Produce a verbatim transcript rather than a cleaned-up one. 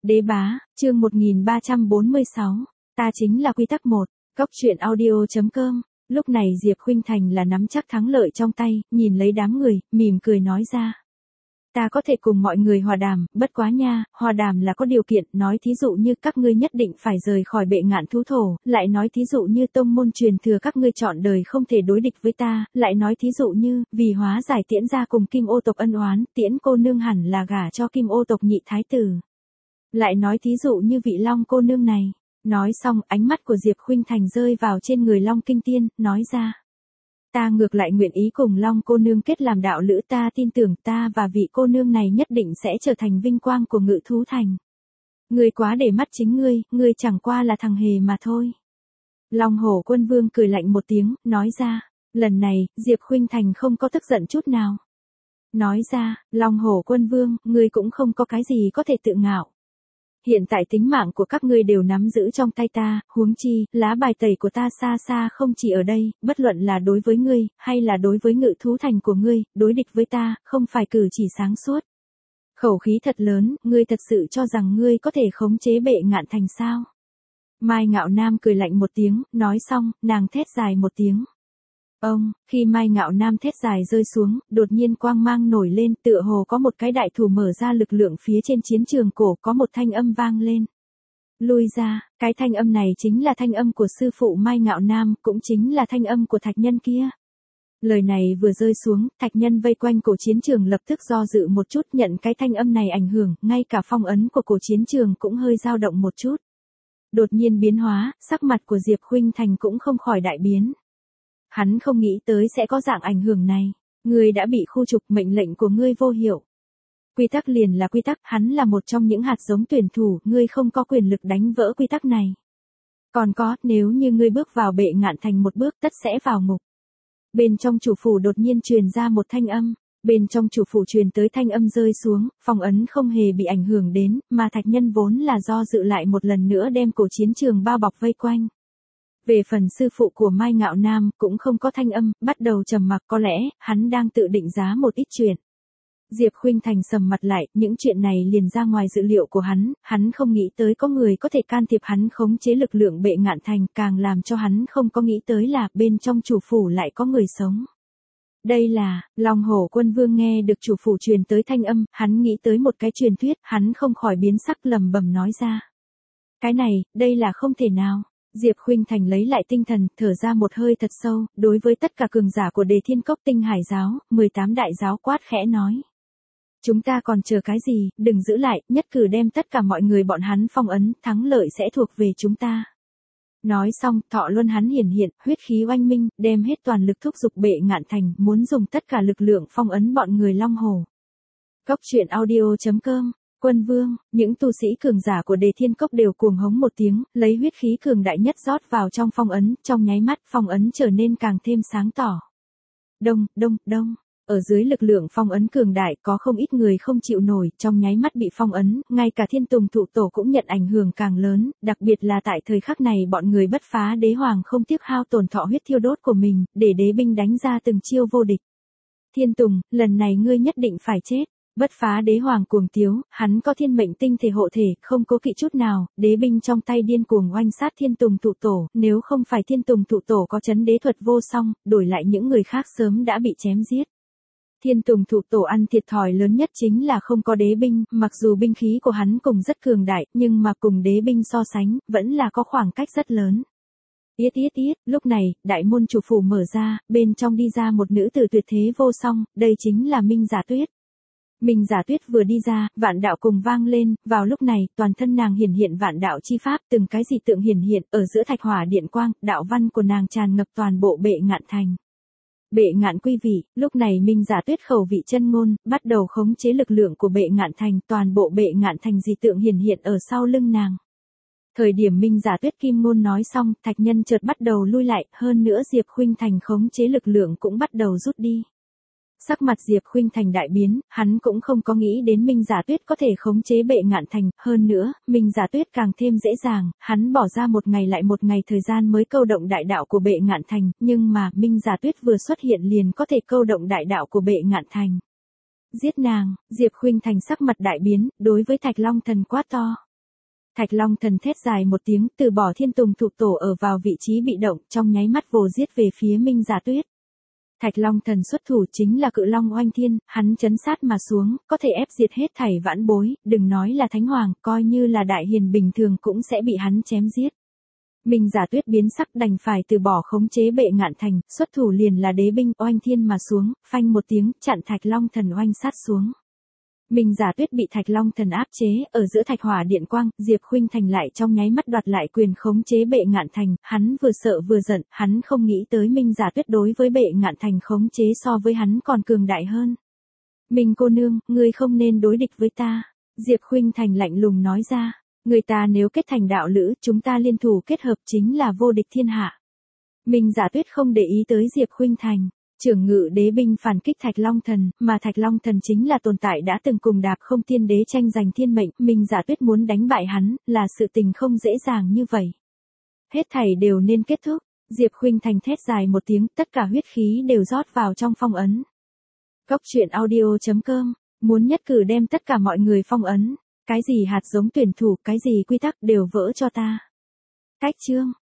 Đế bá, chương một nghìn ba trăm bốn mươi sáu, ta chính là quy tắc một, Cốc truyện audio chấm com. Lúc này Diệp Khuynh Thành là nắm chắc thắng lợi trong tay, nhìn lấy đám người, mỉm cười nói ra. Ta có thể cùng mọi người hòa đàm, bất quá nha, hòa đàm là có điều kiện, nói thí dụ như các ngươi nhất định phải rời khỏi bệ ngạn thú thổ, lại nói thí dụ như tông môn truyền thừa các ngươi chọn đời không thể đối địch với ta, lại nói thí dụ như, vì hóa giải Tiễn gia cùng Kim Ô tộc ân oán, Tiễn cô nương hẳn là gả cho Kim Ô tộc nhị thái tử. Lại nói thí dụ như vị Long cô nương này. Nói xong, ánh mắt của Diệp Khuynh Thành rơi vào trên người Long Kinh Tiên, nói ra. Ta ngược lại nguyện ý cùng Long cô nương kết làm đạo lữ, ta tin tưởng ta và vị cô nương này nhất định sẽ trở thành vinh quang của Ngự Thú Thành. Ngươi quá để mắt chính ngươi, ngươi chẳng qua là thằng hề mà thôi. Long Hổ Quân Vương cười lạnh một tiếng, nói ra. Lần này, Diệp Khuynh Thành không có tức giận chút nào. Nói ra, Long Hổ Quân Vương, ngươi cũng không có cái gì có thể tự ngạo. Hiện tại tính mạng của các ngươi đều nắm giữ trong tay ta, huống chi, lá bài tẩy của ta xa xa không chỉ ở đây, bất luận là đối với ngươi, hay là đối với Ngự Thú Thành của ngươi, đối địch với ta, không phải cử chỉ sáng suốt. Khẩu khí thật lớn, ngươi thật sự cho rằng ngươi có thể khống chế bệ ngạn thành sao? Mai Ngạo Nam cười lạnh một tiếng, nói xong, nàng thét dài một tiếng. Ông, khi Mai Ngạo Nam thét dài rơi xuống, đột nhiên quang mang nổi lên, tựa hồ có một cái đại thủ mở ra lực lượng phía trên chiến trường cổ, có một thanh âm vang lên. Lui ra, cái thanh âm này chính là thanh âm của sư phụ Mai Ngạo Nam, cũng chính là thanh âm của thạch nhân kia. Lời này vừa rơi xuống, thạch nhân vây quanh cổ chiến trường lập tức do dự một chút, nhận cái thanh âm này ảnh hưởng, ngay cả phong ấn của cổ chiến trường cũng hơi dao động một chút. Đột nhiên biến hóa, sắc mặt của Diệp Khuynh Thành cũng không khỏi đại biến. Hắn không nghĩ tới sẽ có dạng ảnh hưởng này. Ngươi đã bị khu trục, mệnh lệnh của ngươi vô hiệu. Quy tắc liền là quy tắc, hắn là một trong những hạt giống tuyển thủ, ngươi không có quyền lực đánh vỡ quy tắc này. Còn có, nếu như ngươi bước vào bệ ngạn thành một bước tất sẽ vào ngục. Bên trong chủ phủ đột nhiên truyền ra một thanh âm. Bên trong chủ phủ truyền tới thanh âm rơi xuống, phong ấn không hề bị ảnh hưởng đến, mà thạch nhân vốn là do dự lại một lần nữa đem cổ chiến trường bao bọc vây quanh. Về phần sư phụ của Mai Ngạo Nam, cũng không có thanh âm, bắt đầu trầm mặc, có lẽ, hắn đang tự định giá một ít chuyện. Diệp Khuynh Thành sầm mặt lại, những chuyện này liền ra ngoài dự liệu của hắn, hắn không nghĩ tới có người có thể can thiệp hắn khống chế lực lượng bệ ngạn thành, càng làm cho hắn không có nghĩ tới là, bên trong chủ phủ lại có người sống. Đây là, Long Hổ Quân Vương nghe được chủ phủ truyền tới thanh âm, hắn nghĩ tới một cái truyền thuyết, hắn không khỏi biến sắc lầm bầm nói ra. Cái này, đây là không thể nào. Diệp Khuynh Thành lấy lại tinh thần, thở ra một hơi thật sâu, đối với tất cả cường giả của Đề Thiên Cốc Tinh Hải giáo, mười tám đại giáo quát khẽ nói. Chúng ta còn chờ cái gì, đừng giữ lại, nhất cử đem tất cả mọi người bọn hắn phong ấn, thắng lợi sẽ thuộc về chúng ta. Nói xong, thọ luân hắn hiển hiện, huyết khí oanh minh, đem hết toàn lực thúc giục bệ ngạn thành, muốn dùng tất cả lực lượng phong ấn bọn người Long Hồ. Cốc truyện audio chấm com. Quân Vương, những tu sĩ cường giả của Đề Thiên Cốc đều cuồng hống một tiếng, lấy huyết khí cường đại nhất rót vào trong phong ấn, trong nháy mắt phong ấn trở nên càng thêm sáng tỏ. Đông, đông, đông, ở dưới lực lượng phong ấn cường đại có không ít người không chịu nổi, trong nháy mắt bị phong ấn, ngay cả Thiên Tùng Thụ Tổ cũng nhận ảnh hưởng càng lớn, đặc biệt là tại thời khắc này bọn người Bất Phá Đế Hoàng không tiếc hao tổn thọ huyết thiêu đốt của mình, để đế binh đánh ra từng chiêu vô địch. Thiên Tùng, lần này ngươi nhất định phải chết. Bất Phá Đế Hoàng cuồng tiếu, hắn có thiên mệnh tinh thể hộ thể, không cố kỵ chút nào, đế binh trong tay điên cuồng oanh sát Thiên Tùng Thụ Tổ, nếu không phải Thiên Tùng Thụ Tổ có chấn đế thuật vô song, đổi lại những người khác sớm đã bị chém giết. Thiên Tùng Thụ Tổ ăn thiệt thòi lớn nhất chính là không có đế binh, mặc dù binh khí của hắn cùng rất cường đại, nhưng mà cùng đế binh so sánh, vẫn là có khoảng cách rất lớn. Yết yết yết, lúc này, đại môn chủ phủ mở ra, bên trong đi ra một nữ tử tuyệt thế vô song, đây chính là Minh Giả Tuyết. Minh Giả Tuyết vừa đi ra, vạn đạo cùng vang lên, vào lúc này, toàn thân nàng hiển hiện vạn đạo chi pháp, từng cái dị tượng hiển hiện, ở giữa thạch hỏa điện quang, đạo văn của nàng tràn ngập toàn bộ bệ ngạn thành. Bệ ngạn quý vị, lúc này Minh Giả Tuyết khẩu vị chân ngôn, bắt đầu khống chế lực lượng của bệ ngạn thành, toàn bộ bệ ngạn thành dị tượng hiển hiện ở sau lưng nàng. Thời điểm Minh Giả Tuyết kim ngôn nói xong, thạch nhân chợt bắt đầu lui lại, hơn nữa Diệp Khuynh Thành khống chế lực lượng cũng bắt đầu rút đi. Sắc mặt Diệp Khuynh Thành đại biến, hắn cũng không có nghĩ đến Minh Giả Tuyết có thể khống chế bệ ngạn thành, hơn nữa, Minh Giả Tuyết càng thêm dễ dàng, hắn bỏ ra một ngày lại một ngày thời gian mới câu động đại đạo của bệ ngạn thành, nhưng mà, Minh Giả Tuyết vừa xuất hiện liền có thể câu động đại đạo của bệ ngạn thành. Giết nàng, Diệp Khuynh Thành sắc mặt đại biến, đối với Thạch Long Thần quát to. Thạch Long Thần thét dài một tiếng, từ bỏ Thiên Tùng Thụ Tổ ở vào vị trí bị động, trong nháy mắt vồ giết về phía Minh Giả Tuyết. Thạch Long Thần xuất thủ chính là Cự Long Oanh Thiên, hắn chấn sát mà xuống, có thể ép diệt hết thảy vãn bối, đừng nói là Thánh Hoàng, coi như là đại hiền bình thường cũng sẽ bị hắn chém giết. Minh Giả Tuyết biến sắc đành phải từ bỏ khống chế Bệ Ngạn Thành, xuất thủ liền là đế binh Oanh Thiên mà xuống, phanh một tiếng, chặn Thạch Long Thần oanh sát xuống. Minh Giả Tuyết bị Thạch Long Thần áp chế, ở giữa Thạch Hỏa Điện Quang, Diệp Khuynh Thành lại trong nháy mắt đoạt lại quyền khống chế Bệ Ngạn Thành, hắn vừa sợ vừa giận, hắn không nghĩ tới Minh Giả Tuyết đối với Bệ Ngạn Thành khống chế so với hắn còn cường đại hơn. Minh cô nương, ngươi không nên đối địch với ta. Diệp Khuynh Thành lạnh lùng nói ra, người ta nếu kết thành đạo lữ, chúng ta liên thủ kết hợp chính là vô địch thiên hạ. Minh Giả Tuyết không để ý tới Diệp Khuynh Thành. Trưởng ngự đế binh phản kích Thạch Long Thần, mà Thạch Long Thần chính là tồn tại đã từng cùng Đạp Không Tiên Đế tranh giành thiên mệnh, Minh Giả Tuyết muốn đánh bại hắn, là sự tình không dễ dàng như vậy. Hết thảy đều nên kết thúc, Diệp Khuynh Thành thét dài một tiếng, tất cả huyết khí đều rót vào trong phong ấn. Góc truyện audio chấm com, muốn nhất cử đem tất cả mọi người phong ấn, cái gì hạt giống tuyển thủ, cái gì quy tắc đều vỡ cho ta. Cách chương